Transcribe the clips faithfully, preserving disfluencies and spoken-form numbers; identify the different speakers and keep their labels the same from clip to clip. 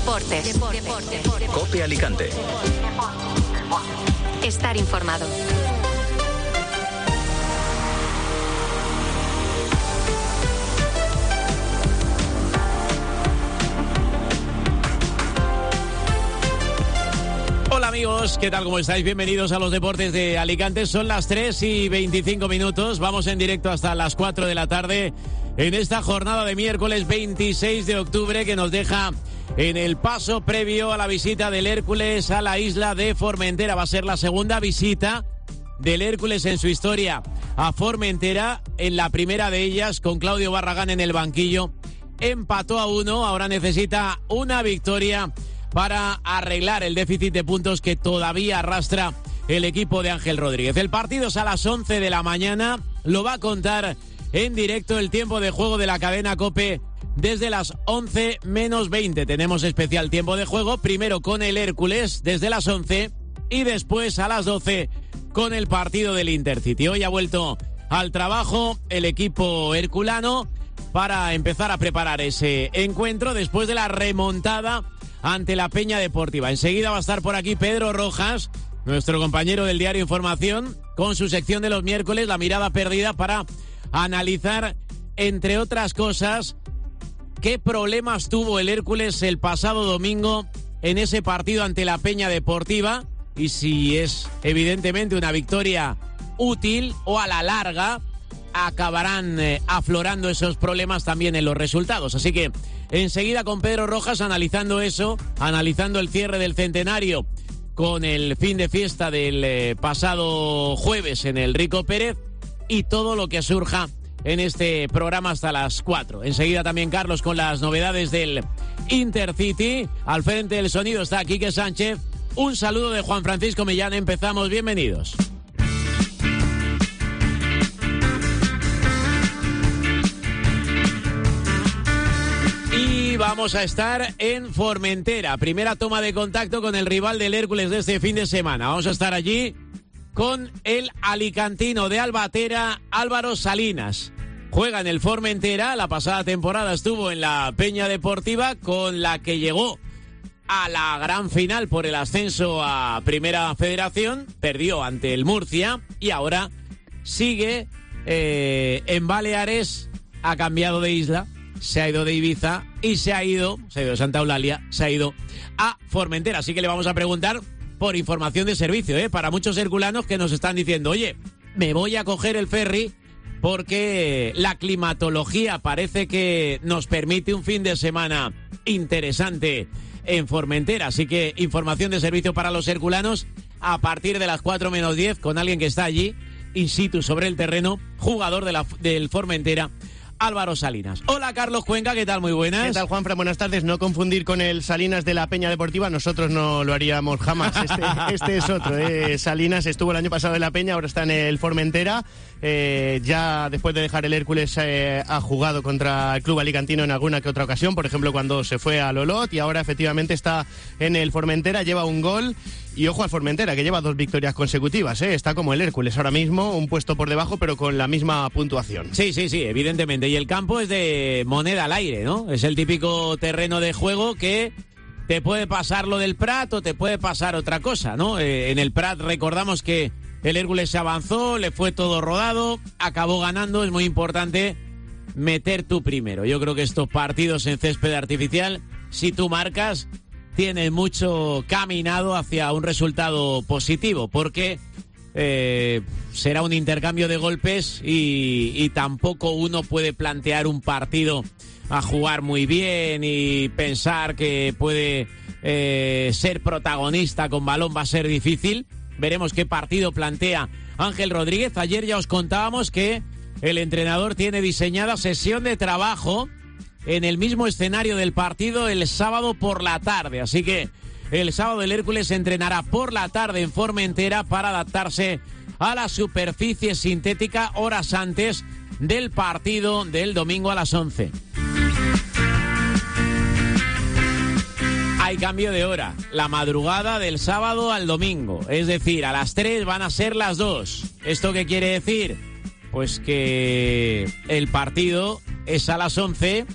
Speaker 1: Deportes. Deportes. Deportes.
Speaker 2: COPE Alicante.
Speaker 1: Estar informado.
Speaker 3: Hola amigos, ¿qué tal? ¿Cómo estáis? Bienvenidos a los Deportes de Alicante. Son las tres y veinticinco minutos. Vamos en directo hasta las cuatro de la tarde en esta jornada de miércoles veintiséis de octubre que nos deja en el paso previo a la visita del Hércules a la isla de Formentera. Va a ser la segunda visita del Hércules en su historia a Formentera. En la primera de ellas, con Claudio Barragán en el banquillo, empató a uno. Ahora necesita una victoria para arreglar el déficit de puntos que todavía arrastra el equipo de Ángel Rodríguez. El partido es a las once de la mañana. Lo va a contar en directo el tiempo de juego de la cadena COPE desde las once menos veinte. Tenemos especial tiempo de juego, primero con el Hércules desde las once y después a las doce con el partido del Intercity. Hoy ha vuelto al trabajo el equipo herculano para empezar a preparar ese encuentro después de la remontada ante la Peña Deportiva. Enseguida va a estar por aquí Pedro Rojas, nuestro compañero del Diario Información, con su sección de los miércoles, La Mirada Perdida, para analizar, entre otras cosas, qué problemas tuvo el Hércules el pasado domingo en ese partido ante la Peña Deportiva y si es evidentemente una victoria útil o a la larga acabarán eh, aflorando esos problemas también en los resultados. Así que enseguida con Pedro Rojas analizando eso, analizando el cierre del centenario con el fin de fiesta del eh, pasado jueves en el Rico Pérez y todo lo que surja en este programa hasta las cuatro. Enseguida también Carlos con las novedades del Intercity. Al frente del sonido está Quique Sánchez. Un saludo de Juan Francisco Millán. Empezamos. Bienvenidos. Y vamos a estar en Formentera. Primera toma de contacto con el rival del Hércules de este fin de semana. Vamos a estar allí con el alicantino de Albatera, Álvaro Salinas. Juega en el Formentera. La pasada temporada estuvo en la Peña Deportiva, con la que llegó a la gran final por el ascenso a Primera Federación. Perdió ante el Murcia y ahora sigue eh, en Baleares. Ha cambiado de isla, se ha ido de Ibiza y se ha ido, se ha ido de Santa Eulalia, se ha ido a Formentera. Así que le vamos a preguntar por información de servicio, ¿eh? Para muchos herculanos que nos están diciendo, oye, me voy a coger el ferry porque la climatología parece que nos permite un fin de semana interesante en Formentera. Así que información de servicio para los herculanos a partir de las cuatro menos diez con alguien que está allí, in situ sobre el terreno, jugador de la, del Formentera, Álvaro Salinas. Hola Carlos Cuenca, ¿qué tal? Muy buenas.
Speaker 4: ¿Qué tal, Juanfran? Buenas tardes. No confundir con el Salinas de la Peña Deportiva, nosotros no lo haríamos jamás. Este, este es otro. ¿eh? Salinas estuvo el año pasado en la Peña, ahora está en el Formentera. Eh, ya después de dejar el Hércules eh, ha jugado contra el club alicantino en alguna que otra ocasión, por ejemplo cuando se fue a Lolot, y ahora efectivamente está en el Formentera, lleva un gol. Y ojo al Formentera, que lleva dos victorias consecutivas, ¿eh? Está como el Hércules ahora mismo, un puesto por debajo, pero con la misma puntuación.
Speaker 3: Sí, sí, sí, evidentemente. Y el campo es de moneda al aire, ¿no? Es el típico terreno de juego que te puede pasar lo del Prat o te puede pasar otra cosa, ¿no? Eh, en el Prat recordamos que el Hércules se avanzó, le fue todo rodado, acabó ganando. Es muy importante meter tú primero. Yo creo que estos partidos en césped artificial, si tú marcas, tiene mucho caminado hacia un resultado positivo, porque eh, será un intercambio de golpes y, y tampoco uno puede plantear un partido a jugar muy bien y pensar que puede eh, ser protagonista con balón. Va a ser difícil. Veremos qué partido plantea Ángel Rodríguez. Ayer ya os contábamos que el entrenador tiene diseñada sesión de trabajo en el mismo escenario del partido el sábado por la tarde. Así que el sábado el Hércules entrenará por la tarde en Formentera para adaptarse a la superficie sintética horas antes del partido del domingo a las once. Hay cambio de hora, la madrugada del sábado al domingo, es decir, a las tres van a ser las dos. ¿Esto qué quiere decir? Pues que el partido es a las once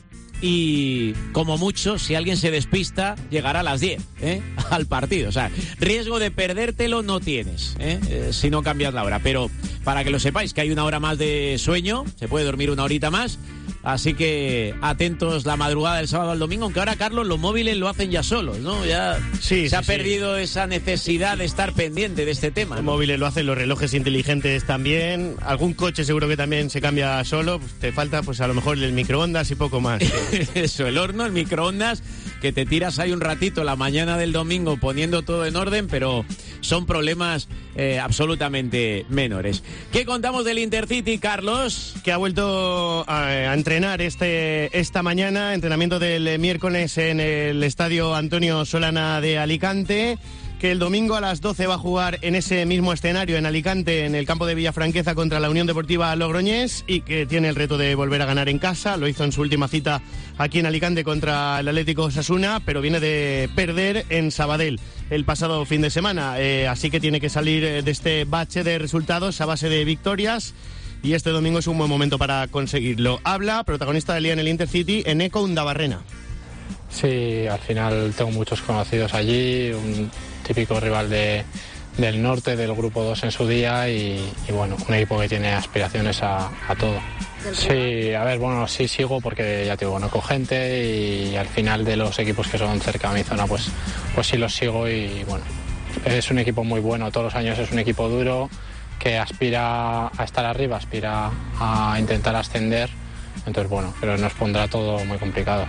Speaker 3: y como mucho, si alguien se despista, llegará a las diez, ¿eh? al partido. O sea, riesgo de perdértelo no tienes, ¿eh? Eh, si no cambias la hora. Pero para que lo sepáis, que hay una hora más de sueño, se puede dormir una horita más. Así que atentos la madrugada del sábado al domingo, aunque ahora, Carlos, los móviles lo hacen ya solos, ¿no? Ya
Speaker 4: sí,
Speaker 3: se
Speaker 4: sí,
Speaker 3: ha
Speaker 4: sí.
Speaker 3: perdido esa necesidad de estar pendiente de este tema,
Speaker 4: Los
Speaker 3: ¿no?
Speaker 4: móviles lo hacen, los relojes inteligentes también. Algún coche seguro que también se cambia solo. Pues te falta, pues a lo mejor el microondas y poco más.
Speaker 3: Eso, el horno, el microondas, que te tiras ahí un ratito la mañana del domingo poniendo todo en orden, pero son problemas eh, absolutamente menores. ¿Qué contamos del Intercity, Carlos?
Speaker 4: Que ha vuelto a, a entrenar este esta mañana, entrenamiento del miércoles en el Estadio Antonio Solana de Alicante, que el domingo a las doce va a jugar en ese mismo escenario en Alicante, en el campo de Villafranqueza, contra la Unión Deportiva Logroñés, y que tiene el reto de volver a ganar en casa. Lo hizo en su última cita aquí en Alicante contra el Atlético Osasuna, pero viene de perder en Sabadell el pasado fin de semana, eh, así que tiene que salir de este bache de resultados a base de victorias, y este domingo es un buen momento para conseguirlo. Habla, protagonista del día en el Intercity, Eneco Undabarrena.
Speaker 2: Sí, al final tengo muchos conocidos allí, un típico rival de, del norte, del grupo dos en su día, y, y bueno, un equipo que tiene aspiraciones a, a todo. Sí, a ver, bueno, sí sigo porque ya te digo, conozco gente, y al final de los equipos que son cerca de mi zona, pues, pues sí los sigo, y bueno, es un equipo muy bueno, todos los años es un equipo duro que aspira a estar arriba, aspira a intentar ascender, entonces bueno, pero nos pondrá todo muy complicado.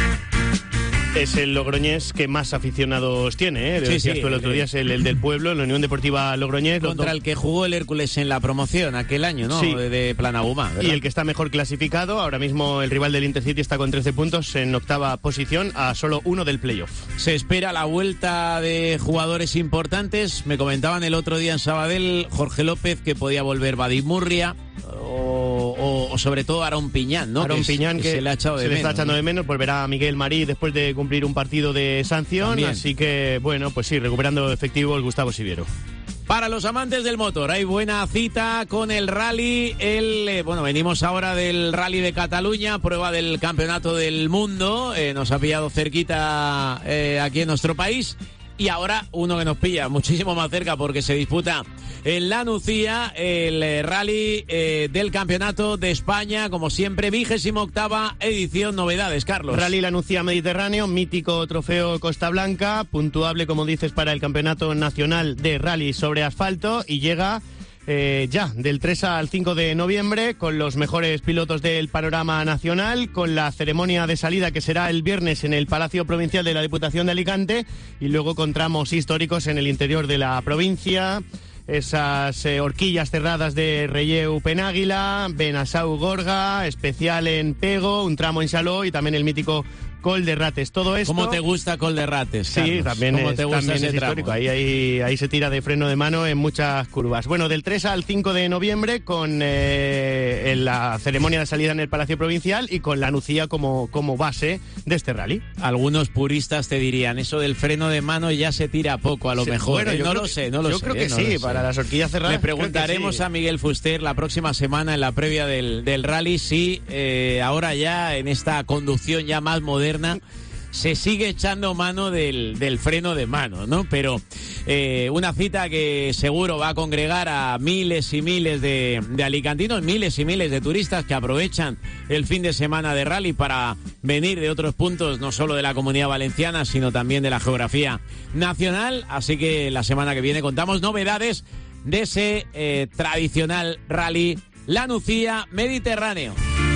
Speaker 4: Es el Logroñés que más aficionados tiene, ¿eh? Lo
Speaker 3: Sí,
Speaker 4: decías
Speaker 3: sí,
Speaker 4: tú el otro
Speaker 3: sí.
Speaker 4: día, es el, el del pueblo, la Unión Deportiva Logroñés. los
Speaker 3: Contra
Speaker 4: dos-
Speaker 3: el que jugó el Hércules en la promoción aquel año, ¿no?
Speaker 4: Sí.
Speaker 3: De, de Planagumá, ¿verdad?
Speaker 4: Y el que está mejor clasificado, ahora mismo el rival del Intercity está con trece puntos en octava posición, a solo uno del playoff.
Speaker 3: Se espera la vuelta de jugadores importantes. Me comentaban el otro día en Sabadell, Jorge López, que podía volver Vadim Murria, o, o, o sobre todo Aarón Piñán, ¿no?
Speaker 4: Aarón
Speaker 3: que es-
Speaker 4: Piñán, que
Speaker 3: se le ha echado de
Speaker 4: se le está
Speaker 3: menos,
Speaker 4: echando
Speaker 3: ¿no?
Speaker 4: de menos, volverá a Miguel Marí después de cumplir un partido de sanción,
Speaker 3: También.
Speaker 4: así que bueno, pues sí, recuperando efectivo el Gustavo Siviero.
Speaker 3: Para los amantes del motor, hay buena cita con el rally. El, eh, bueno, venimos ahora del rally de Cataluña, prueba del campeonato del mundo. Eh, nos ha pillado cerquita eh, aquí en nuestro país. Y ahora uno que nos pilla muchísimo más cerca porque se disputa en La Nucía, el eh, rally eh, del campeonato de España, como siempre, vigésima octava edición. Novedades, Carlos.
Speaker 4: Rally La Nucía Mediterráneo, mítico trofeo Costa Blanca, puntuable, como dices, para el Campeonato Nacional de Rally sobre asfalto, y llega eh, ya del tres al cinco de noviembre con los mejores pilotos del panorama nacional, con la ceremonia de salida que será el viernes en el Palacio Provincial de la Diputación de Alicante, y luego con tramos históricos en el interior de la provincia. Esas eh, horquillas cerradas de Relleu Penáguila, Benasau Gorga, especial en Pego, un tramo en Saló y también el mítico Col de Rates. Todo esto...
Speaker 3: ¿Cómo te gusta Col de Rates,
Speaker 4: Sí,
Speaker 3: Carlos?
Speaker 4: también
Speaker 3: ¿Cómo
Speaker 4: es,
Speaker 3: te gusta
Speaker 4: también
Speaker 3: ese
Speaker 4: es
Speaker 3: tramo?
Speaker 4: histórico. Ahí, ahí, ahí se tira de freno de mano en muchas curvas. Bueno, del tres al cinco de noviembre con eh, en la ceremonia de salida en el Palacio Provincial y con la Nucía como, como base de este rally.
Speaker 3: Algunos puristas te dirían, eso del freno de mano ya se tira poco, a lo
Speaker 4: Sí,
Speaker 3: mejor.
Speaker 4: bueno,
Speaker 3: ¿eh?
Speaker 4: yo
Speaker 3: No
Speaker 4: creo
Speaker 3: lo
Speaker 4: que-
Speaker 3: sé, no lo
Speaker 4: yo
Speaker 3: sé.
Speaker 4: creo que
Speaker 3: ¿eh? No
Speaker 4: sí,
Speaker 3: lo sé.
Speaker 4: para las horquillas cerradas.
Speaker 3: Le preguntaremos
Speaker 4: creo que sí.
Speaker 3: a Miguel Fuster la próxima semana en la previa del, del rally si eh, ahora ya en esta conducción ya más moderna se sigue echando mano del, del freno de mano, ¿no? Pero eh, una cita que seguro va a congregar a miles y miles de, de alicantinos, miles y miles de turistas que aprovechan el fin de semana de rally para venir de otros puntos, no solo de la Comunidad Valenciana, sino también de la geografía nacional. Así que la semana que viene contamos novedades de ese eh, tradicional rally La Nucía Mediterráneo.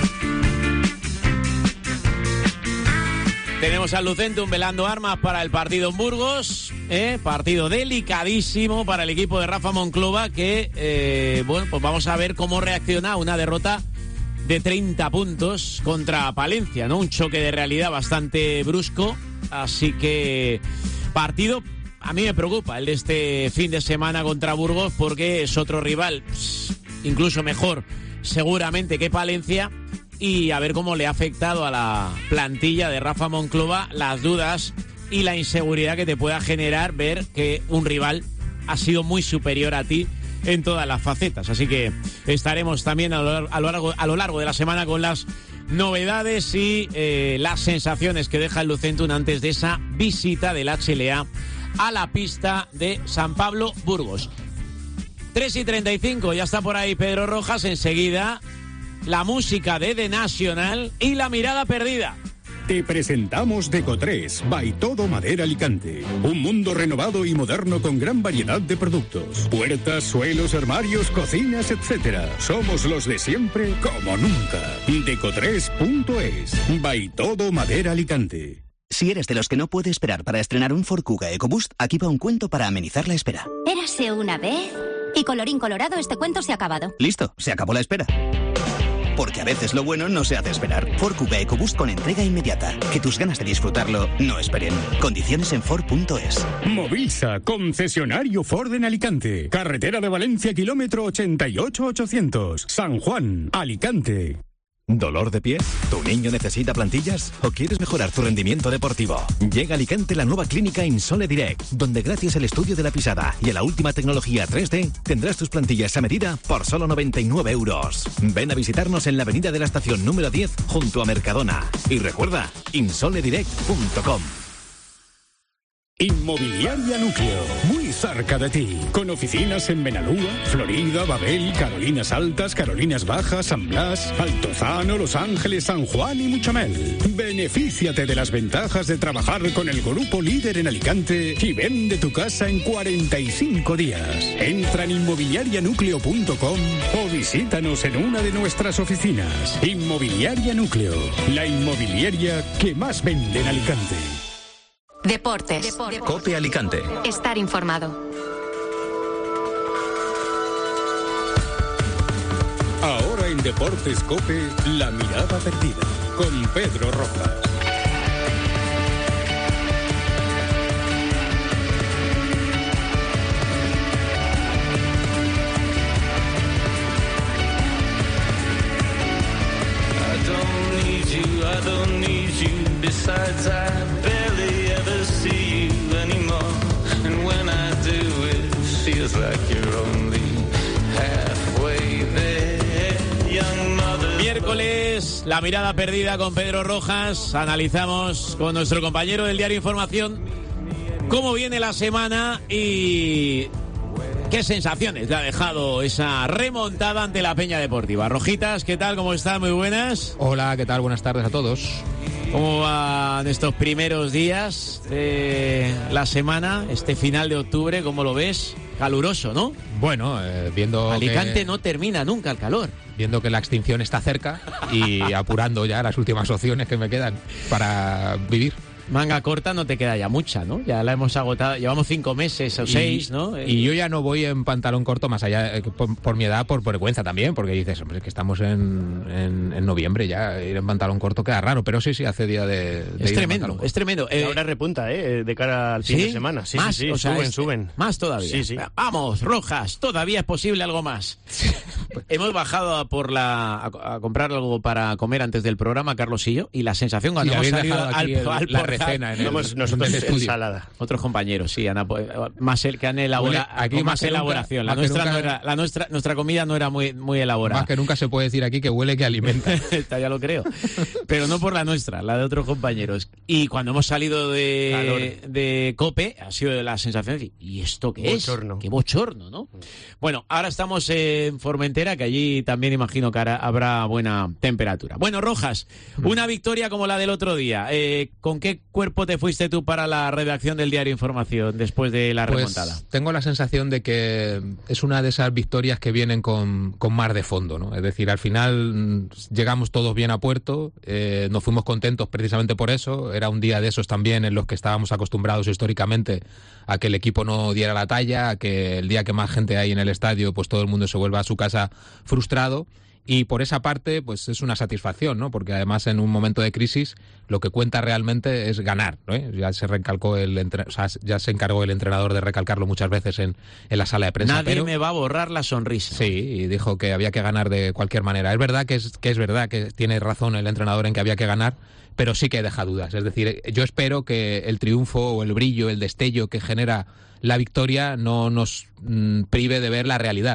Speaker 3: Tenemos al Lucentum velando armas para el partido en Burgos, ¿eh? Partido delicadísimo para el equipo de Rafa Monclova, que, eh, bueno, pues vamos a ver cómo reacciona a una derrota de treinta puntos contra Palencia, ¿no? Un choque de realidad bastante brusco, así que partido, a mí me preocupa el de este fin de semana contra Burgos, porque es otro rival, incluso mejor seguramente que Palencia, y a ver cómo le ha afectado a la plantilla de Rafa Monclova las dudas y la inseguridad que te pueda generar ver que un rival ha sido muy superior a ti en todas las facetas. Así que estaremos también a lo, a lo largo, a lo largo de la semana con las novedades y eh, las sensaciones que deja el Lucentum antes de esa visita del H L A a la pista de San Pablo Burgos. tres y treinta y cinco, ya está por ahí Pedro Rojas. Enseguida la música de The National y la mirada perdida.
Speaker 5: Te presentamos Decotres, by Todo Madera Alicante. Un mundo renovado y moderno con gran variedad de productos. Puertas, suelos, armarios, cocinas, etcétera. Somos los de siempre como nunca. Decotres punto es, by Todo Madera Alicante.
Speaker 6: Si eres de los que no puede esperar para estrenar un Ford Kuga EcoBoost, aquí va un cuento para amenizar la espera.
Speaker 7: Érase una vez... Y colorín colorado, este cuento se ha acabado.
Speaker 6: Listo, se acabó la espera. Porque a veces lo bueno no se hace esperar. Ford Kuga EcoBoost con entrega inmediata. Que tus ganas de disfrutarlo no esperen. Condiciones en Ford punto es.
Speaker 5: Movisa, concesionario Ford en Alicante. Carretera de Valencia, kilómetro ochenta y ocho ochocientos. San Juan, Alicante.
Speaker 8: ¿Dolor de pie? ¿Tu niño necesita plantillas? ¿O quieres mejorar tu rendimiento deportivo? Llega a Alicante la nueva clínica Insole Direct, donde gracias al estudio de la pisada y a la última tecnología tres D, tendrás tus plantillas a medida por solo noventa y nueve euros. Ven a visitarnos en la avenida de la estación número diez, junto a Mercadona. Y recuerda, insole direct punto com.
Speaker 5: Inmobiliaria Núcleo, muy cerca de ti, con oficinas en Benalúa, Florida, Babel, Carolinas Altas, Carolinas Bajas, San Blas, Altozano, Los Ángeles, San Juan y Muchomel. Benefíciate de las ventajas de trabajar con el grupo líder en Alicante y vende tu casa en cuarenta y cinco días. Entra en inmobiliaria núcleo punto com o visítanos en una de nuestras oficinas. Inmobiliaria Núcleo, la inmobiliaria que más vende en Alicante.
Speaker 1: Deportes. Deportes.
Speaker 8: COPE Alicante.
Speaker 1: Estar informado.
Speaker 5: Ahora en Deportes COPE, la mirada perdida, con Pedro Rojas.
Speaker 9: I don't need you, I don't need you, besides I barely ever see you anymore, and when I do it feels like you're only halfway there, young mother.
Speaker 3: Miércoles, la mirada perdida con Pedro Rojas. Analizamos con nuestro compañero del diario Información cómo viene la semana y qué sensaciones le ha dejado esa remontada ante la Peña Deportiva. Rojitas, ¿qué tal? ¿Cómo estás? Muy buenas.
Speaker 10: Hola, ¿qué tal? Buenas tardes a todos.
Speaker 3: ¿Cómo van estos primeros días de la semana, este final de octubre? ¿Cómo lo ves? Caluroso, ¿no?
Speaker 10: Bueno, eh, viendo
Speaker 3: Alicante
Speaker 10: que,
Speaker 3: no termina nunca el calor.
Speaker 10: Viendo que la extinción está cerca y apurando ya las últimas opciones que me quedan para vivir.
Speaker 3: Manga corta no te queda ya mucha, ¿no? Ya la hemos agotado, llevamos cinco meses o y, seis, ¿no?
Speaker 10: Y yo ya no voy en pantalón corto, más allá, eh, por, por mi edad, por vergüenza también, porque dices, hombre, es que estamos en, en, en noviembre ya, ir en pantalón corto queda raro, pero sí, sí, hace día de, de
Speaker 3: Es
Speaker 10: ir
Speaker 3: tremendo, es tremendo.
Speaker 4: Eh, ahora repunta, ¿eh? De cara al fin
Speaker 3: ¿sí?
Speaker 4: de semana. Sí,
Speaker 3: más,
Speaker 4: sí, sí,
Speaker 3: o sea,
Speaker 4: suben,
Speaker 3: es,
Speaker 4: suben.
Speaker 3: Más todavía.
Speaker 4: Sí, sí.
Speaker 3: Vamos, Rojas, todavía es posible algo más. Hemos bajado a por la a, a comprar algo para comer antes del programa, Carlos y yo, y la sensación cuando
Speaker 10: sí,
Speaker 3: hemos salido al,
Speaker 10: el,
Speaker 3: al
Speaker 10: la recena en el,
Speaker 4: Hemos, nosotros ensalada.
Speaker 3: Otros compañeros, sí, han, más el que han elaborado aquí más, más elaboración. Nunca, la nuestra nunca, no era, la nuestra nuestra comida no era muy muy elaborada.
Speaker 10: Más que nunca se puede decir aquí que huele que alimenta.
Speaker 3: Ya lo creo. Pero no por la nuestra, la de otros compañeros. Y cuando hemos salido de, de COPE ha sido la sensación de ¿y esto qué
Speaker 4: bochorno.
Speaker 3: es? Qué bochorno, ¿no? Bueno, ahora estamos en Formentera, que allí también imagino que habrá buena temperatura. Bueno, Rojas, una victoria como la del otro día. Eh, ¿Con qué cuerpo te fuiste tú para la redacción del diario Información después de la
Speaker 10: pues
Speaker 3: remontada?
Speaker 10: Tengo la sensación de que es una de esas victorias que vienen con, con mar de fondo, ¿no? Es decir, al final llegamos todos bien a puerto, eh, nos fuimos contentos precisamente por eso. Era un día de esos también en los que estábamos acostumbrados históricamente a que el equipo no diera la talla, a que el día que más gente hay en el estadio, pues todo el mundo se vuelva a su casa frustrado. Y por esa parte, pues es una satisfacción, ¿no? Porque además en un momento de crisis lo que cuenta realmente es ganar, ¿no? Ya se recalcó el entre... o sea, ya se encargó el entrenador de recalcarlo muchas veces en, en la sala de prensa.
Speaker 3: Nadie
Speaker 10: pero...
Speaker 3: me va a borrar la sonrisa.
Speaker 10: Sí, y dijo que había que ganar de cualquier manera. Es verdad que es que es verdad que tiene razón el entrenador en que había que ganar, pero sí que deja dudas. Es decir, yo espero que el triunfo o el brillo, el destello que genera la victoria no nos mmm, prive de ver la realidad. Y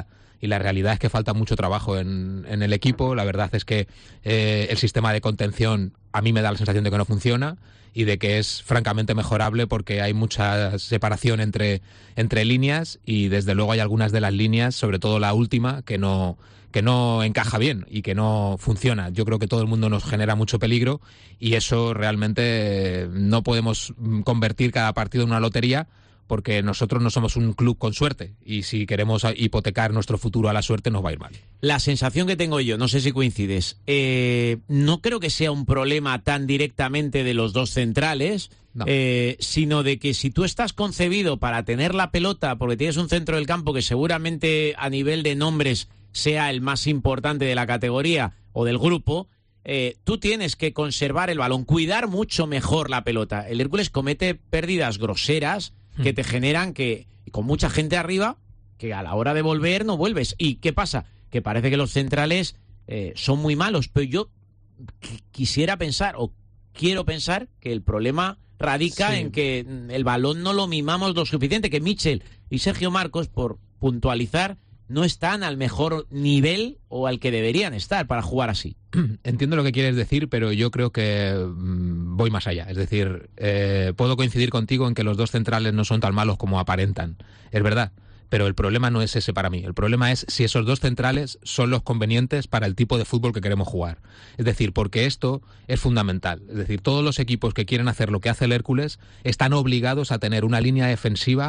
Speaker 10: y la realidad es que falta mucho trabajo en, en el equipo. La verdad es que eh, el sistema de contención a mí me da la sensación de que no funciona y de que es francamente mejorable porque hay mucha separación entre, entre líneas y desde luego hay algunas de las líneas, sobre todo la última, que no, que no encaja bien y que no funciona. Yo creo que todo el mundo nos genera mucho peligro y eso realmente no podemos convertir cada partido en una lotería, porque nosotros no somos un club con suerte y si queremos hipotecar nuestro futuro a la suerte nos va a ir mal.
Speaker 3: La sensación que tengo yo, no sé si coincides, eh, no creo que sea un problema tan directamente de los dos centrales, no. eh, sino de que si tú estás concebido para tener la pelota, porque tienes un centro del campo que seguramente a nivel de nombres sea el más importante de la categoría o del grupo, eh, tú tienes que conservar el balón, cuidar mucho mejor la pelota. El Hércules comete pérdidas groseras que te generan que, con mucha gente arriba, que a la hora de volver no vuelves. ¿Y qué pasa? Que parece que los centrales eh, son muy malos, pero yo qu- quisiera pensar, o quiero pensar, que el problema radica sí. en que el balón no lo mimamos lo suficiente, que Mitchell y Sergio Marcos, por puntualizar, no están al mejor nivel o al que deberían estar para jugar así.
Speaker 10: Entiendo lo que quieres decir, pero yo creo que mmm, voy más allá. Es decir, eh, puedo coincidir contigo en que los dos centrales no son tan malos como aparentan. Es verdad. Pero el problema no es ese para mí. El problema es si esos dos centrales son los convenientes para el tipo de fútbol que queremos jugar. Es decir, porque esto es fundamental. Es decir, todos los equipos que quieren hacer lo que hace el Hércules están obligados a tener una línea defensiva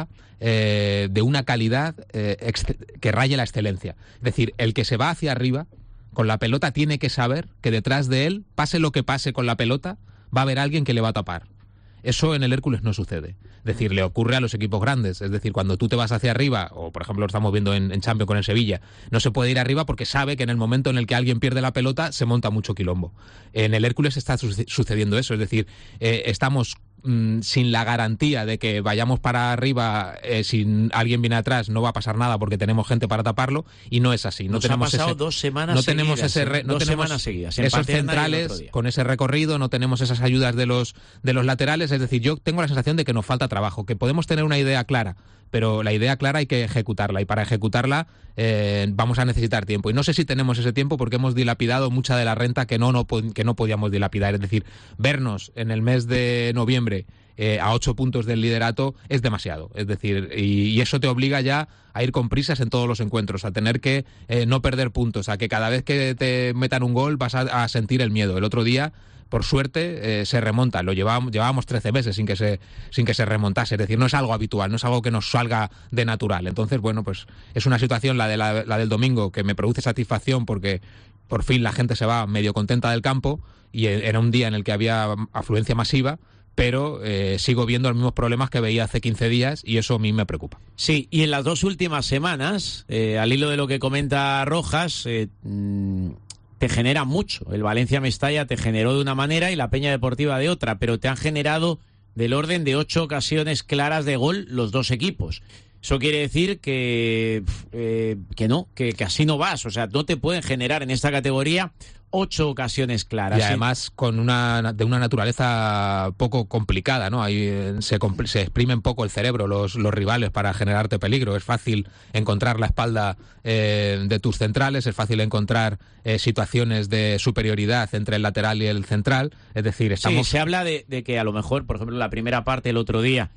Speaker 10: eh, de una calidad eh, ex- que raye la excelencia. Es decir, el que se va hacia arriba con la pelota tiene que saber que detrás de él, pase lo que pase con la pelota, va a haber alguien que le va a tapar. Eso en el Hércules no sucede. Es decir, le ocurre a los equipos grandes. Es decir, cuando tú te vas hacia arriba, o por ejemplo lo estamos viendo en, en Champions con el Sevilla, no se puede ir arriba porque sabe que en el momento en el que alguien pierde la pelota se monta mucho quilombo. En el Hércules está su- sucediendo eso. Es decir, eh, estamos mmm, sin la garantía de que vayamos para arriba, eh, si alguien viene atrás no va a pasar nada porque tenemos gente para taparlo, y no es así. No
Speaker 3: Nos
Speaker 10: tenemos
Speaker 3: ha pasado
Speaker 10: ese,
Speaker 3: dos semanas
Speaker 10: no tenemos
Speaker 3: seguidas,
Speaker 10: ese re, no
Speaker 3: dos
Speaker 10: tenemos
Speaker 3: semanas seguidas,
Speaker 10: esos
Speaker 3: empate
Speaker 10: centrales con ese recorrido, no tenemos esas ayudas de los de los laterales. Es decir, yo tengo la sensación de que nos falta trabajo, que podemos tener una idea clara, pero la idea clara hay que ejecutarla, y para ejecutarla eh, vamos a necesitar tiempo. Y no sé si tenemos ese tiempo porque hemos dilapidado mucha de la renta que no, no, que no podíamos dilapidar. Es decir, vernos en el mes de noviembre eh, a ocho puntos del liderato es demasiado. Es decir, y, y eso te obliga ya a ir con prisas en todos los encuentros, a tener que eh, no perder puntos, a que cada vez que te metan un gol vas a, a sentir el miedo. El otro día, por suerte, eh, se remonta. Lo llevábamos, llevábamos trece meses sin que se sin que se remontase. Es decir, no es algo habitual, no es algo que nos salga de natural. Entonces, bueno, pues es una situación, la de la, la del domingo, que me produce satisfacción porque por fin la gente se va medio contenta del campo y era un día en el que había afluencia masiva, pero eh, sigo viendo los mismos problemas que veía hace quince días y eso a mí me preocupa.
Speaker 3: Sí, y en las dos últimas semanas, eh, al hilo de lo que comenta Rojas, eh, mmm, te genera mucho. El Valencia-Mestalla te generó de una manera y la Peña Deportiva de otra, pero te han generado del orden de ocho ocasiones claras de gol los dos equipos. Eso quiere decir que, eh, que no, que, que así no vas. O sea, no te pueden generar en esta categoría ocho ocasiones claras.
Speaker 10: Y además con una de una naturaleza poco complicada, ¿no? Ahí se, se exprimen poco el cerebro los, los rivales para generarte peligro. Es fácil encontrar la espalda eh, de tus centrales, es fácil encontrar eh, situaciones de superioridad entre el lateral y el central. Es decir, estamos...
Speaker 3: Sí, se habla de, de que a lo mejor, por ejemplo, la primera parte el otro día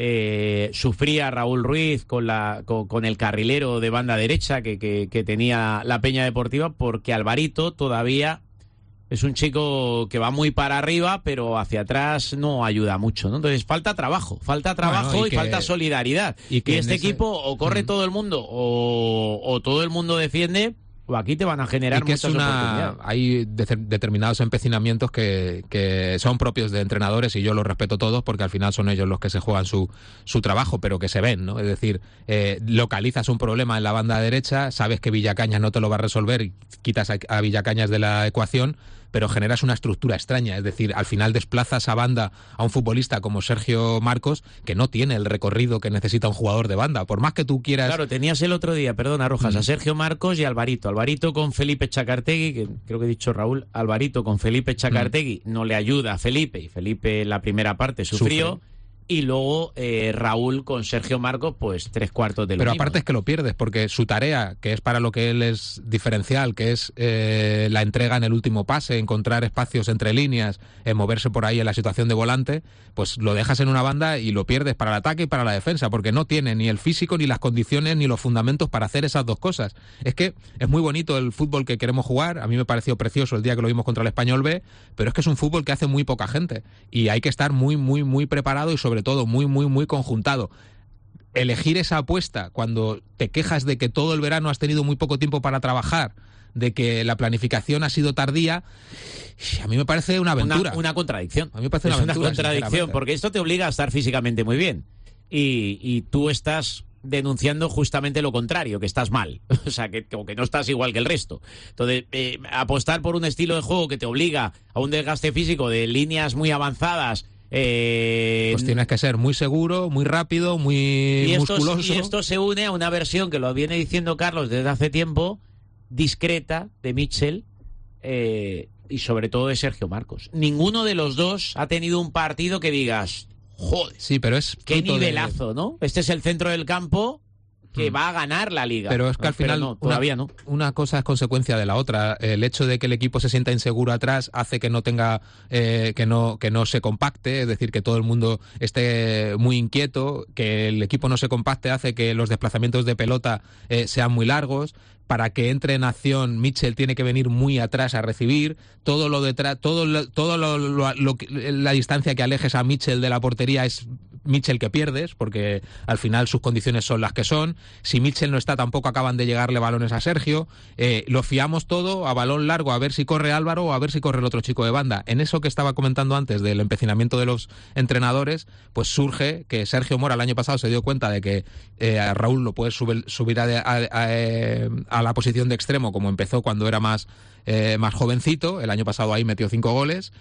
Speaker 3: Eh, sufría Raúl Ruiz con, la, con, con el carrilero de banda derecha que, que, que tenía la Peña Deportiva, porque Alvarito todavía es un chico que va muy para arriba, pero hacia atrás no ayuda mucho, ¿no? Entonces falta trabajo, falta trabajo bueno, y, y que, falta solidaridad. Y, que y este ese... equipo o corre mm. todo el mundo o, o todo el mundo defiende, o aquí te van a generar
Speaker 10: que
Speaker 3: muchas
Speaker 10: es una,
Speaker 3: oportunidades.
Speaker 10: Hay de, determinados empecinamientos que, que son propios de entrenadores y yo los respeto todos porque al final son ellos los que se juegan su, su trabajo, pero que se ven, ¿no? Es decir, eh, localizas un problema en la banda derecha, sabes que Villacañas no te lo va a resolver y quitas a, a Villacañas de la ecuación, pero generas una estructura extraña. Es decir, al final desplazas a banda a un futbolista como Sergio Marcos, que no tiene el recorrido que necesita un jugador de banda, por más que tú quieras...
Speaker 3: Claro, tenías el otro día, perdona Rojas, mm. a Sergio Marcos y Alvarito. Alvarito con Felipe Chacartegui, que creo que he dicho Raúl, Alvarito con Felipe Chacartegui, mm. no le ayuda a Felipe, y Felipe en la primera parte sufrió, Sufre. y luego eh, Raúl con Sergio Marcos, pues tres cuartos de lo
Speaker 10: Pero
Speaker 3: mismo.
Speaker 10: aparte es que lo pierdes, porque su tarea, que es para lo que él es diferencial, que es eh, la entrega en el último pase, encontrar espacios entre líneas, eh, moverse por ahí en la situación de volante, pues lo dejas en una banda y lo pierdes para el ataque y para la defensa, porque no tiene ni el físico, ni las condiciones, ni los fundamentos para hacer esas dos cosas. Es que es muy bonito el fútbol que queremos jugar, a mí me pareció precioso el día que lo vimos contra el Español B, pero es que es un fútbol que hace muy poca gente, y hay que estar muy, muy, muy preparado y sobre todo muy, muy, muy conjuntado. Elegir esa apuesta cuando te quejas de que todo el verano has tenido muy poco tiempo para trabajar, de que la planificación ha sido tardía, a mí me parece una aventura.
Speaker 3: Una, una contradicción.
Speaker 10: A mí me parece
Speaker 3: es
Speaker 10: una aventura,
Speaker 3: una contradicción, porque esto te obliga a estar físicamente muy bien. Y, y tú estás denunciando justamente lo contrario, que estás mal. O sea, que, que no estás igual que el resto. Entonces, eh, apostar por un estilo de juego que te obliga a un desgaste físico de líneas muy avanzadas. Eh,
Speaker 10: pues tienes que ser muy seguro, muy rápido, muy
Speaker 3: y esto,
Speaker 10: musculoso.
Speaker 3: Y esto se une a una versión que lo viene diciendo Carlos desde hace tiempo, discreta, de Mitchell eh, y sobre todo de Sergio Marcos. Ninguno de los dos ha tenido un partido que digas, joder,
Speaker 10: sí, pero es
Speaker 3: qué
Speaker 10: fruto
Speaker 3: nivelazo,
Speaker 10: de...
Speaker 3: ¿no? Este es el centro del campo que va a ganar la liga.
Speaker 10: Pero es que al final
Speaker 3: no, todavía
Speaker 10: una,
Speaker 3: no.
Speaker 10: Una cosa es consecuencia de la otra. El hecho de que el equipo se sienta inseguro atrás hace que no tenga, eh, que no, que no se compacte, es decir, que todo el mundo esté muy inquieto, que el equipo no se compacte hace que los desplazamientos de pelota eh, sean muy largos. Para que entre en acción, Mitchell tiene que venir muy atrás a recibir. Todo lo detrás, todo, lo, todo lo, lo, lo, la distancia que alejes a Mitchell de la portería es Mitchell que pierdes, porque al final sus condiciones son las que son. Si Mitchell no está, tampoco acaban de llegarle balones a Sergio. Eh, lo fiamos todo a balón largo, a ver si corre Álvaro o a ver si corre el otro chico de banda. En eso que estaba comentando antes del empecinamiento de los entrenadores, pues surge que Sergio Mora el año pasado se dio cuenta de que eh, a Raúl lo puedes subir, subir a, a, a, a la posición de extremo como empezó cuando era más, eh, más jovencito. El año pasado ahí metió cinco goles.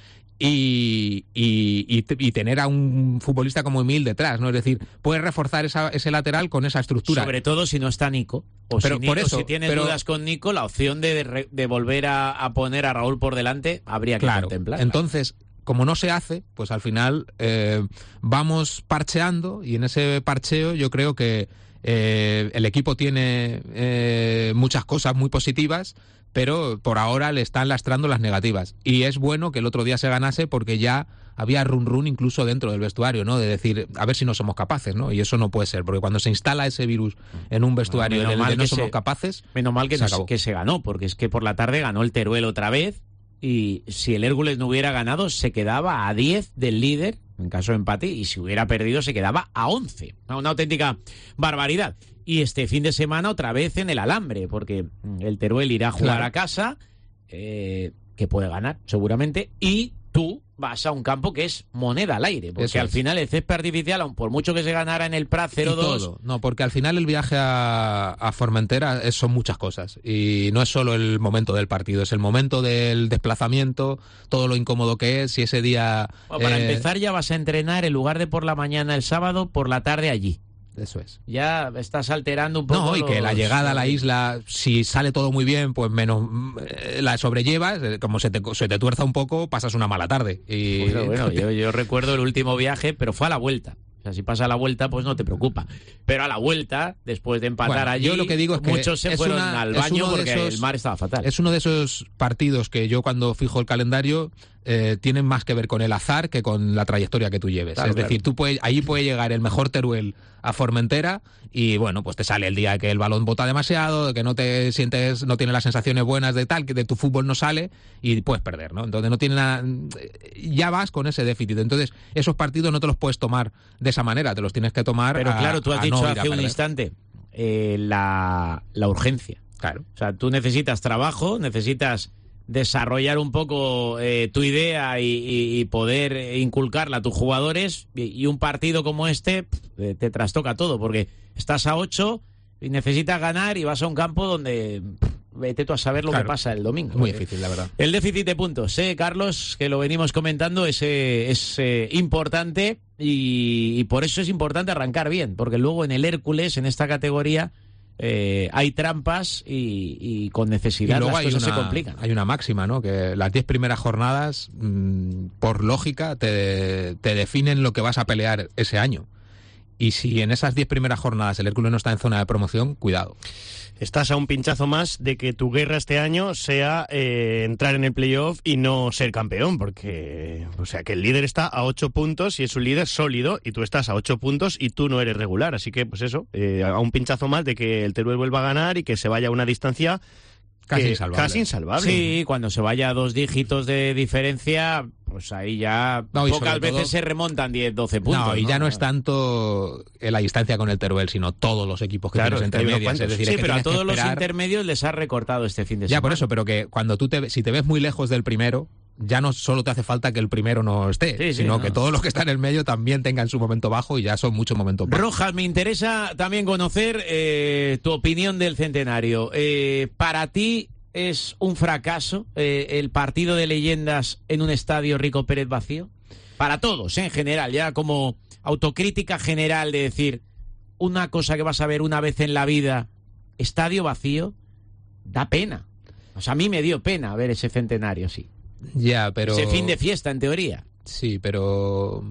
Speaker 10: Y, y, y, y tener a un futbolista como Emil detrás, ¿no? Es decir, puedes reforzar esa, ese lateral con esa estructura.
Speaker 3: Sobre todo si no está Nico. O
Speaker 10: pero
Speaker 3: si, Nico,
Speaker 10: por eso,
Speaker 3: si tienes
Speaker 10: pero,
Speaker 3: dudas con Nico, la opción de, de volver a, a poner a Raúl por delante habría que
Speaker 10: claro,
Speaker 3: contemplar.
Speaker 10: Entonces, como no se hace, pues al final eh, vamos parcheando, y en ese parcheo yo creo que eh, el equipo tiene eh, muchas cosas muy positivas, pero por ahora le están lastrando las negativas. Y es bueno que el otro día se ganase, porque ya había run run incluso dentro del vestuario, ¿no? De decir, a ver si no somos capaces, ¿no? Y eso no puede ser, porque cuando se instala ese virus en un vestuario
Speaker 3: bueno,
Speaker 10: en el que no somos
Speaker 3: se,
Speaker 10: capaces...
Speaker 3: Menos mal que,
Speaker 10: se
Speaker 3: no, que se ganó, porque es que por la tarde ganó el Teruel otra vez, y si el Hércules no hubiera ganado, se quedaba a diez del líder, en caso de empate, y si hubiera perdido, se quedaba a once. Una auténtica barbaridad. Y este fin de semana otra vez en el Alambre, porque el Teruel irá a jugar claro. a casa, eh, que puede ganar seguramente, y tú vas a un campo que es moneda al aire, porque Eso al es. final el césped artificial, aun por mucho que se ganara en el Prat cero dos...
Speaker 10: No, porque al final el viaje a, a Formentera es, son muchas cosas, y no es solo el momento del partido, es el momento del desplazamiento, todo lo incómodo que es, y ese día...
Speaker 3: Bueno, para eh... empezar ya vas a entrenar, en lugar de por la mañana el sábado, por la tarde allí.
Speaker 10: Eso es.
Speaker 3: Ya estás alterando un poco.
Speaker 10: No, y
Speaker 3: los...
Speaker 10: que la llegada a la isla, si sale todo muy bien, pues menos eh, la sobrellevas, eh, como se te, se te tuerza un poco, pasas una mala tarde. Y...
Speaker 3: Bueno, bueno yo, yo recuerdo el último viaje, pero fue a la vuelta. O sea, si pasa a la vuelta, pues no te preocupa. Pero a la vuelta, después de empatar
Speaker 10: bueno,
Speaker 3: allí,
Speaker 10: yo lo que digo es que
Speaker 3: muchos se fueron
Speaker 10: una,
Speaker 3: al baño porque
Speaker 10: esos,
Speaker 3: el mar estaba fatal.
Speaker 10: Es uno de esos partidos que yo, cuando fijo el calendario, eh, tienen más que ver con el azar que con la trayectoria que tú lleves. Claro, es claro. decir, tú puedes, ahí puede llegar el mejor Teruel a Formentera y, bueno, pues te sale el día que el balón bota demasiado, de que no te sientes, no tienes las sensaciones buenas de tal, que de tu fútbol no sale y puedes perder, ¿no? Entonces no tiene nada, ya vas con ese déficit. Entonces esos partidos no te los puedes tomar de esa manera, te los tienes que tomar.
Speaker 3: Pero
Speaker 10: a,
Speaker 3: claro, tú has
Speaker 10: a
Speaker 3: dicho
Speaker 10: no
Speaker 3: hace un instante eh, la, la urgencia.
Speaker 10: Claro.
Speaker 3: O sea, tú necesitas trabajo, necesitas desarrollar un poco eh, tu idea y, y, y poder inculcarla a tus jugadores, y, y un partido como este pff, te trastoca todo, porque estás a ocho y necesitas ganar y vas a un campo donde pff, vete tú a saber lo claro. que pasa el domingo.
Speaker 10: Muy difícil, la verdad.
Speaker 3: El déficit de puntos, ¿eh, Carlos? Que lo venimos comentando, es, eh, es eh, importante y, y por eso es importante arrancar bien, porque luego en el Hércules, en esta categoría, eh, hay trampas y, y con necesidad
Speaker 10: y luego
Speaker 3: las
Speaker 10: hay
Speaker 3: cosas
Speaker 10: una,
Speaker 3: se complican.
Speaker 10: Hay una máxima, ¿no? Que las diez primeras jornadas, mmm, por lógica, te, te definen lo que vas a pelear ese año. Y si en esas diez primeras jornadas el Hércules no está en zona de promoción, cuidado.
Speaker 4: Estás a un pinchazo más de que tu guerra este año sea eh, entrar en el playoff y no ser campeón, porque, o sea, que el líder está a ocho puntos y es un líder sólido, y tú estás a ocho puntos y tú no eres regular. Así que, pues eso, eh, a un pinchazo más de que el Teruel vuelva a ganar y que se vaya a una distancia
Speaker 10: casi
Speaker 4: que,
Speaker 10: insalvable.
Speaker 4: Casi insalvable.
Speaker 3: Sí, cuando se vaya a dos dígitos de diferencia, pues ahí ya
Speaker 10: no,
Speaker 3: pocas veces
Speaker 10: todo,
Speaker 3: se remontan diez, doce puntos.
Speaker 10: No, y ya no, no es tanto la distancia con el Teruel, sino todos los equipos que
Speaker 4: claro,
Speaker 10: tienes entre medias. Es decir,
Speaker 3: sí,
Speaker 10: es que
Speaker 3: pero a todos
Speaker 10: esperar...
Speaker 3: los intermedios les ha recortado este fin de
Speaker 10: ya,
Speaker 3: semana.
Speaker 10: Ya, por eso, pero que cuando tú te, si te ves muy lejos del primero, ya no solo te hace falta que el primero no esté, sí, sino sí, que no. todos los que están en el medio también tengan su momento bajo, y ya son muchos momentos bajos.
Speaker 3: Rojas, me interesa también conocer eh, tu opinión del centenario. Eh, para ti, ¿es un fracaso eh, el partido de leyendas en un estadio Rico Pérez vacío? Para todos, ¿eh? En general, ya como autocrítica general de decir, una cosa que vas a ver una vez en la vida, estadio vacío, da pena. O sea, a mí me dio pena ver ese centenario, sí.
Speaker 10: Ya, pero...
Speaker 3: Ese fin de fiesta, en teoría.
Speaker 10: Sí, pero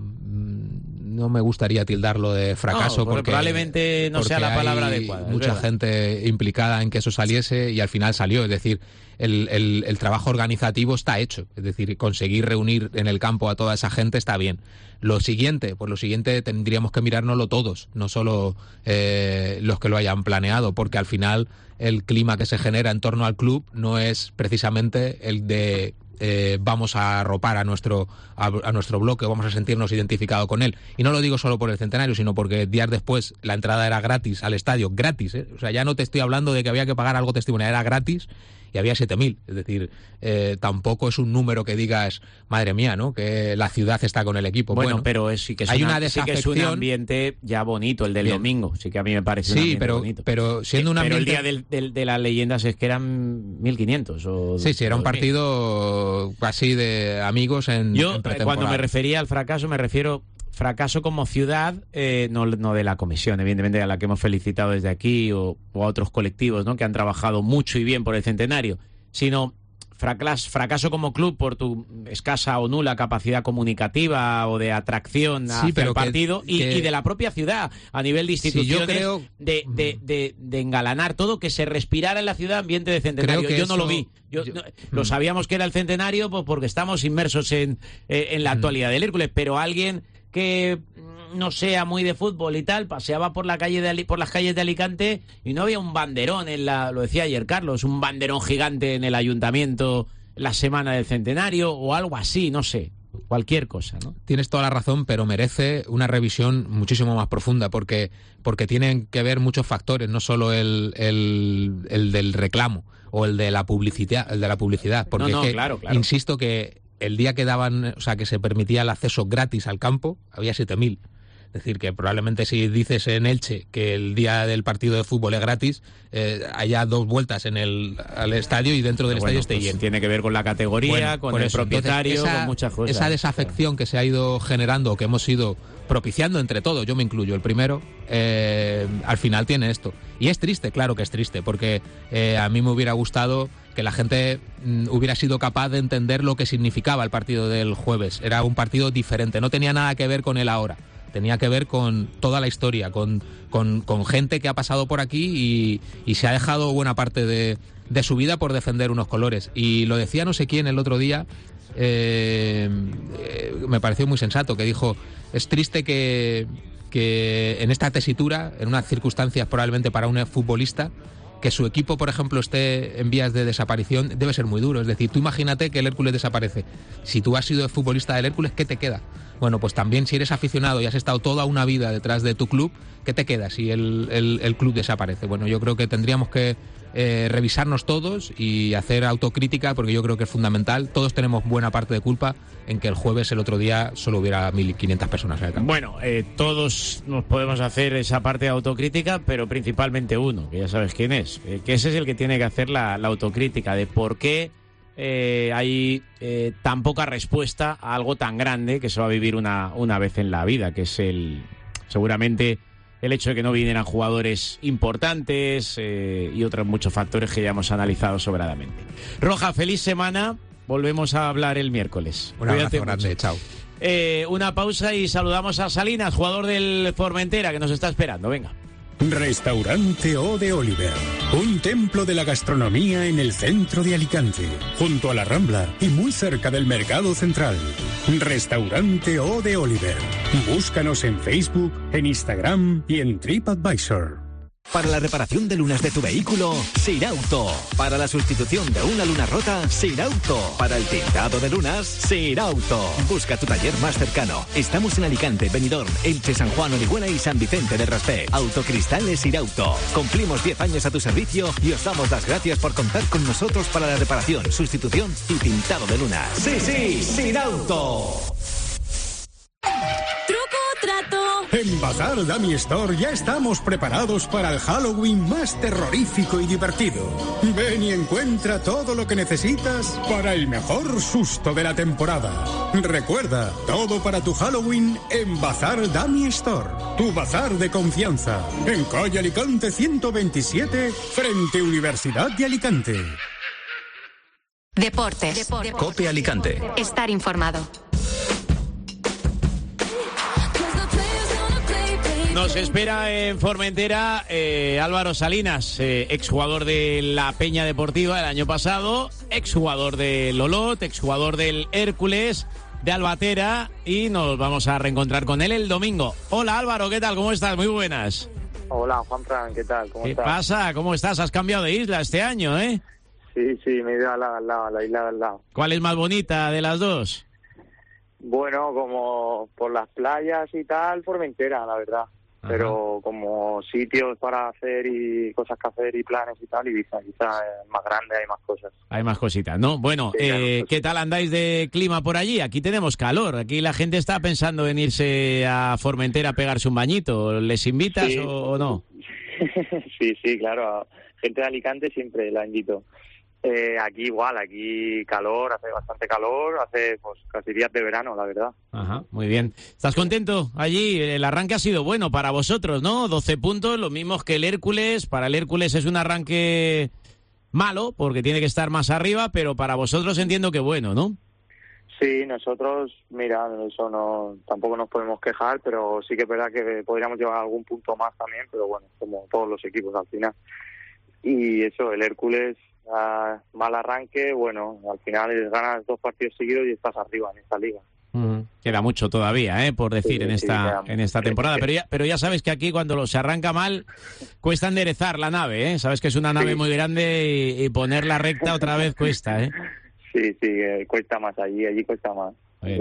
Speaker 10: no me gustaría tildarlo de fracaso,
Speaker 3: no,
Speaker 10: porque
Speaker 3: probablemente no
Speaker 10: porque
Speaker 3: sea la palabra
Speaker 10: hay
Speaker 3: adecuada.
Speaker 10: Mucha gente implicada en que eso saliese y al final salió. Es decir, el, el, el trabajo organizativo está hecho. Es decir, conseguir reunir en el campo a toda esa gente está bien. Lo siguiente, pues lo siguiente tendríamos que mirárnoslo todos, no solo eh, los que lo hayan planeado, porque al final el clima que se genera en torno al club no es precisamente el de eh, vamos a arropar a nuestro a, a nuestro bloque, vamos a sentirnos identificados con él. Y no lo digo solo por el centenario, sino porque días después la entrada era gratis al estadio, gratis, ¿eh? O sea, ya no te estoy hablando de que había que pagar algo testimonial, era gratis. Y había siete mil, es decir, eh, tampoco es un número que digas, madre mía, ¿no? Que la ciudad está con el equipo.
Speaker 3: Bueno,
Speaker 10: bueno
Speaker 3: pero es, sí, que es
Speaker 10: hay
Speaker 3: una,
Speaker 10: una desafección.
Speaker 3: Sí que es un ambiente ya bonito, el del
Speaker 10: Bien.
Speaker 3: domingo, sí que a mí me parece
Speaker 10: sí,
Speaker 3: un ambiente
Speaker 10: pero,
Speaker 3: bonito.
Speaker 10: pero siendo un ambiente...
Speaker 3: Pero el día del, del, de las leyendas es que eran mil quinientos o...
Speaker 10: Sí, sí, era un partido así de amigos en,
Speaker 3: Yo,
Speaker 10: en
Speaker 3: cuando me refería al fracaso, me refiero... fracaso como ciudad, eh, no, no de la comisión, evidentemente, a la que hemos felicitado desde aquí, o, o a otros colectivos, ¿no?, que han trabajado mucho y bien por el centenario, sino fracaso, fracaso como club por tu escasa o nula capacidad comunicativa o de atracción hacia
Speaker 10: sí, pero
Speaker 3: el partido,
Speaker 10: que,
Speaker 3: y,
Speaker 10: que...
Speaker 3: y de la propia ciudad, a nivel de instituciones,
Speaker 10: sí, yo creo...
Speaker 3: de, de, de, de engalanar todo, que se respirara en la ciudad ambiente de centenario.
Speaker 10: Creo que
Speaker 3: yo
Speaker 10: eso...
Speaker 3: no lo vi. Yo,
Speaker 10: yo...
Speaker 3: no, lo sabíamos que era el centenario, pues porque estamos inmersos en, eh, en la actualidad del Hércules, pero alguien que no sea muy de fútbol y tal, paseaba por la calle de por las calles de Alicante y no había un banderón en la, lo decía ayer Carlos, un banderón gigante en el ayuntamiento la semana del centenario o algo así, no sé, cualquier cosa, ¿no?
Speaker 10: Tienes toda la razón, pero merece una revisión muchísimo más profunda, porque porque tienen que ver muchos factores, no solo el, el, el del reclamo o el de la publicidad, el de la publicidad, porque
Speaker 3: no, no,
Speaker 10: es que,
Speaker 3: claro, claro.
Speaker 10: insisto que el día que daban, o sea, que se permitía el acceso gratis al campo, había siete mil. Es decir, que probablemente si dices en Elche que el día del partido de fútbol es gratis, eh, haya dos vueltas en el al estadio y dentro del
Speaker 3: bueno,
Speaker 10: estadio esté
Speaker 3: pues
Speaker 10: lleno.
Speaker 3: tiene que ver con la categoría,
Speaker 10: bueno,
Speaker 3: con el
Speaker 10: eso.
Speaker 3: propietario,
Speaker 10: Entonces, esa,
Speaker 3: con muchas cosas.
Speaker 10: Esa desafección que se ha ido generando, que hemos ido propiciando entre todos, yo me incluyo el primero, eh, al final tiene esto. Y es triste, claro que es triste, porque eh, a mí me hubiera gustado que la gente mm, hubiera sido capaz de entender lo que significaba el partido del jueves. Era un partido diferente, no tenía nada que ver con el ahora. Tenía que ver con toda la historia, con, con, con gente que ha pasado por aquí y, y se ha dejado buena parte de, de su vida por defender unos colores. Y lo decía no sé quién el otro día, eh, eh, me pareció muy sensato, que dijo, es triste que, que en esta tesitura, en unas circunstancias probablemente para un futbolista, que su equipo, por ejemplo, esté en vías de desaparición, debe ser muy duro. Es decir, tú imagínate que el Hércules desaparece. Si tú has sido futbolista del Hércules, ¿qué te queda? Bueno, pues también si eres aficionado y has estado toda una vida detrás de tu club, ¿qué te queda si el, el, el club desaparece? Bueno, yo creo que tendríamos que eh, revisarnos todos y hacer autocrítica, porque yo creo que es fundamental. Todos tenemos buena parte de culpa en que el jueves, el otro día, solo hubiera mil quinientas personas en el campo.
Speaker 3: Bueno, eh, todos nos podemos hacer esa parte de autocrítica, pero principalmente uno, que ya sabes quién es, eh, que ese es el que tiene que hacer la, la autocrítica de por qué eh, hay eh, tan poca respuesta a algo tan grande que se va a vivir una, una vez en la vida, que es el seguramente el hecho de que no vinieran jugadores importantes eh, y otros muchos factores que ya hemos analizado sobradamente. Roja, feliz semana. Volvemos a hablar el miércoles.
Speaker 10: Un abrazo grande, chao.
Speaker 3: Eh, una pausa y saludamos a Salinas, jugador del Formentera, que nos está esperando. Venga.
Speaker 5: Restaurante O de Oliver, un templo de la gastronomía en el centro de Alicante, junto a la Rambla y muy cerca del Mercado Central. Restaurante O de Oliver. Búscanos en Facebook, en Instagram y en TripAdvisor.
Speaker 8: Para la reparación de lunas de tu vehículo, Sirauto. Para la sustitución de una luna rota, Sirauto. Para el tintado de lunas, Sirauto. Busca tu taller más cercano. Estamos en Alicante, Benidorm, Elche, San Juan, Orihuela y San Vicente del Raspé. Autocristales Sirauto. Cumplimos diez años a tu servicio y os damos las gracias por contar con nosotros para la reparación, sustitución y tintado de lunas. ¡Sí, sí! ¡Sirauto!
Speaker 5: En Bazar Dummy Store ya estamos preparados para el Halloween más terrorífico y divertido. Ven y encuentra todo lo que necesitas para el mejor susto de la temporada. Recuerda, todo para tu Halloween en Bazar Dummy Store. Tu bazar de confianza. En calle Alicante ciento veintisiete, frente Universidad de Alicante.
Speaker 1: Deportes. Deportes.
Speaker 6: Cope Alicante.
Speaker 1: Estar informado.
Speaker 3: Nos espera en Formentera eh, Álvaro Salinas, eh, exjugador de la Peña Deportiva el año pasado, exjugador del Olot, exjugador del Hércules, de Albatera, y nos vamos a reencontrar con él el domingo. Hola Álvaro, ¿qué tal? ¿Cómo estás? Muy buenas.
Speaker 11: Hola Juanfran, ¿qué tal? ¿Cómo
Speaker 3: ¿Qué
Speaker 11: estás?
Speaker 3: pasa? ¿Cómo estás? ¿Has cambiado de isla este año, eh?
Speaker 11: Sí, sí, me he ido a la, a la, a la isla de al lado.
Speaker 3: ¿Cuál es más bonita de las dos?
Speaker 11: Bueno, como por las playas y tal, Formentera, la verdad. Ajá. Pero como sitios para hacer y cosas que hacer y planes y tal, Ibiza, Ibiza es más grande, hay más cosas.
Speaker 3: Hay más cositas, ¿no? Bueno,
Speaker 11: sí,
Speaker 3: eh, ¿qué tal andáis de clima por allí? Aquí tenemos calor, aquí la gente está pensando en irse a Formentera a pegarse un bañito. ¿Les invitas sí. o, o no?
Speaker 11: Sí, sí, claro, a gente de Alicante siempre la invito. Eh, aquí igual, aquí calor, hace bastante calor, hace pues casi días de verano, la verdad.
Speaker 3: Ajá, muy bien. ¿Estás contento allí? El arranque ha sido bueno para vosotros, ¿no? doce puntos, los mismos que el Hércules. Para el Hércules es un arranque malo, porque tiene que estar más arriba, pero para vosotros entiendo que bueno, ¿no?
Speaker 11: Sí, nosotros, mira, eso no, tampoco nos podemos quejar, pero sí que es verdad que podríamos llevar algún punto más también, pero bueno, como todos los equipos al final. Y eso, el Hércules... Uh, mal arranque, bueno, al final ganas dos partidos seguidos y estás arriba en esta liga.
Speaker 3: Mm, queda mucho todavía, ¿eh? Por decir, sí, en esta sí, en esta temporada, pero ya pero ya sabes que aquí cuando se arranca mal cuesta enderezar la nave, ¿eh? Sabes que es una nave sí. muy grande y, y ponerla recta otra vez cuesta, ¿eh?
Speaker 11: Sí, sí, eh, cuesta más allí, allí cuesta más.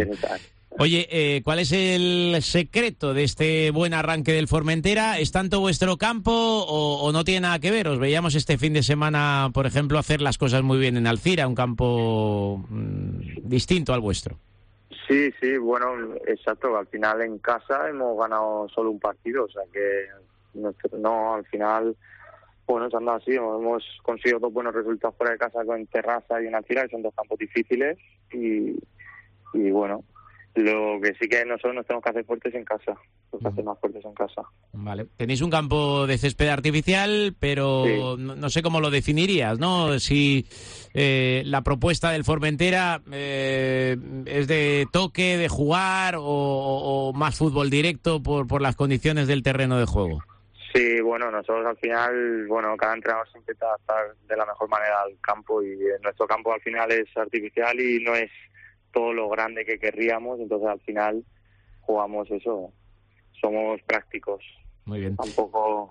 Speaker 3: Oye, eh, ¿cuál es el secreto de este buen arranque del Formentera? ¿Es tanto vuestro campo o, o no tiene nada que ver? Os veíamos este fin de semana, por ejemplo, hacer las cosas muy bien en Alcira, un campo mmm, distinto al vuestro.
Speaker 11: Sí, sí, bueno, exacto. Al final en casa hemos ganado solo un partido, o sea que no, al final, bueno, se han dado así. Hemos conseguido dos buenos resultados fuera de casa con Terrassa y en Alcira, que son dos campos difíciles y, y bueno... Lo que sí que nosotros nos tenemos que hacer fuertes en casa, nos uh-huh. hacer más fuertes en casa.
Speaker 3: Vale. Tenéis un campo de césped artificial, pero sí. no, no sé cómo lo definirías, ¿no? Si eh, la propuesta del Formentera eh, es de toque, de jugar o, o más fútbol directo por, por las condiciones del terreno de juego.
Speaker 11: Sí, bueno, nosotros al final, bueno, cada entrenador se intenta adaptar de la mejor manera al campo y nuestro campo al final es artificial y no es todo lo grande que querríamos, entonces al final jugamos eso, somos prácticos.
Speaker 3: Muy bien.
Speaker 11: Tampoco...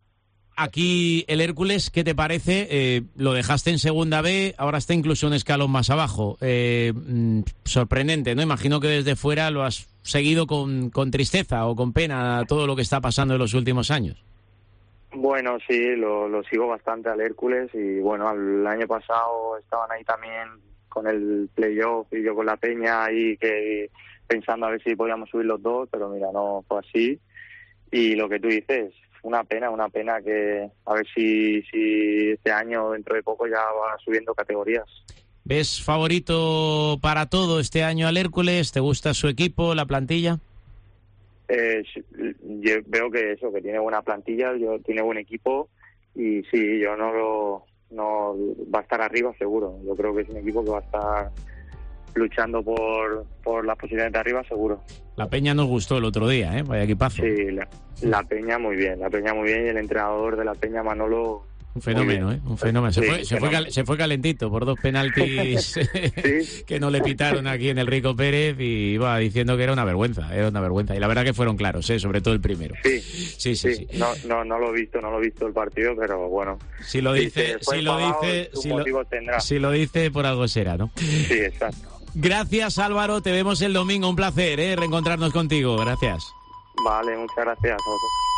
Speaker 3: Aquí el Hércules, ¿qué te parece? Eh, lo dejaste en segunda B, ahora está incluso un escalón más abajo. Eh, mm, sorprendente, ¿no? Imagino que desde fuera lo has seguido con, con tristeza o con pena todo lo que está pasando en los últimos años.
Speaker 11: Bueno, sí, lo, lo sigo bastante al Hércules y bueno, el año pasado estaban ahí también con el playoff y yo con la Peña ahí que pensando a ver si podíamos subir los dos, pero mira, no fue así. Y lo que tú dices, una pena, una pena que a ver si, si este año, dentro de poco, ya va subiendo categorías.
Speaker 3: ¿Ves favorito para todo este año al Hércules? ¿Te gusta su equipo, la plantilla?
Speaker 11: Eh, yo veo que eso, que tiene buena plantilla, yo, tiene buen equipo y sí, yo no lo no va a estar arriba seguro. Yo creo que es un equipo que va a estar luchando por, por las posiciones de arriba seguro.
Speaker 3: La Peña nos gustó el otro día, ¿eh? Vaya equipazo.
Speaker 11: Sí, la, la Peña muy bien, la Peña muy bien y el entrenador de la Peña, Manolo...
Speaker 3: Un fenómeno, ¿eh? Un fenómeno. Se,
Speaker 11: sí,
Speaker 3: fue, se, fue cal, se fue calentito por dos penaltis ¿Sí? que no le pitaron aquí en el Rico Pérez y iba diciendo que era una vergüenza, era una vergüenza. Y la verdad que fueron claros, ¿eh? Sobre todo el primero.
Speaker 11: Sí,
Speaker 3: sí, sí. sí, sí.
Speaker 11: No, no, no lo he visto, no lo he visto el partido, pero bueno.
Speaker 3: Si lo dice, si, si lo dice, si lo,
Speaker 11: tendrá.
Speaker 3: si lo dice, por algo será, ¿no?
Speaker 11: Sí, exacto.
Speaker 3: Gracias, Álvaro. Te vemos el domingo. Un placer, ¿eh? Reencontrarnos contigo. Gracias.
Speaker 11: Vale, muchas gracias a vosotros.